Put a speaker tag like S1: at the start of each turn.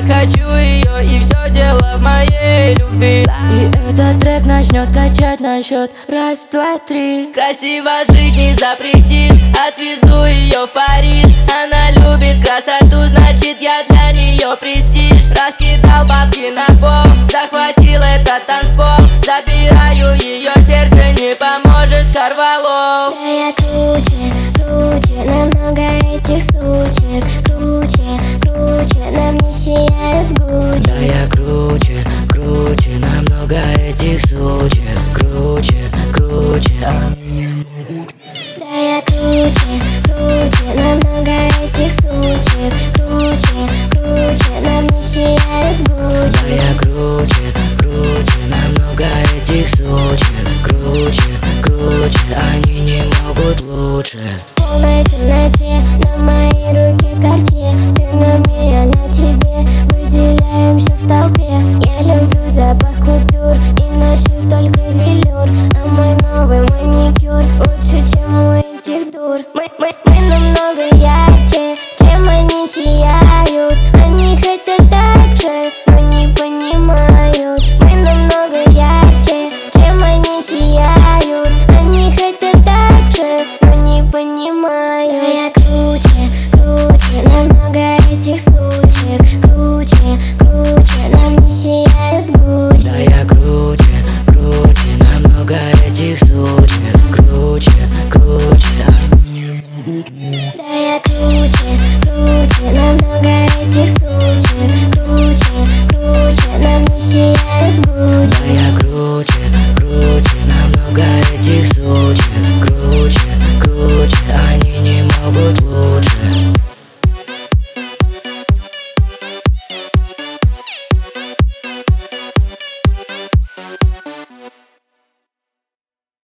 S1: хочу ее, и все дело в моей любви.
S2: И этот трек начнет качать на счет раз, два, три.
S1: Красиво жить не запретишь, отвезу ее в Париж. Она любит красоту, значит я для нее престиж. Раскидал бабки на пол, захватил этот танцпол. Забираю ее сердце, не поможет Корвалол.
S3: Да я круче, круче, намного этих сучек. Круче, круче, на мне сияют Гуччи.
S2: Да я круче, круче, намного этих сучек. Круче, круче, они не могут.
S3: Да я круче, круче, намного этих сучек. Круче, круче, на мне сияют Гуччи.
S2: Да я круче, круче, намного этих сучек. Круче, круче, они не могут лучше.
S3: В полной темноте на моей руке Cartier. Ты на мне, я на тебе, выделяемся в толпе. Я люблю запах купюр и ношу только велюр. А мой новый маникюр лучше, чем у этих дур. Мы намного ярче, чем они сияют. Они хотят так же, но не понимают. Мы намного ярче, чем они сияют. Они хотят так же, но не понимают. Да я круче, круче, намного этих сучек. Круче, круче.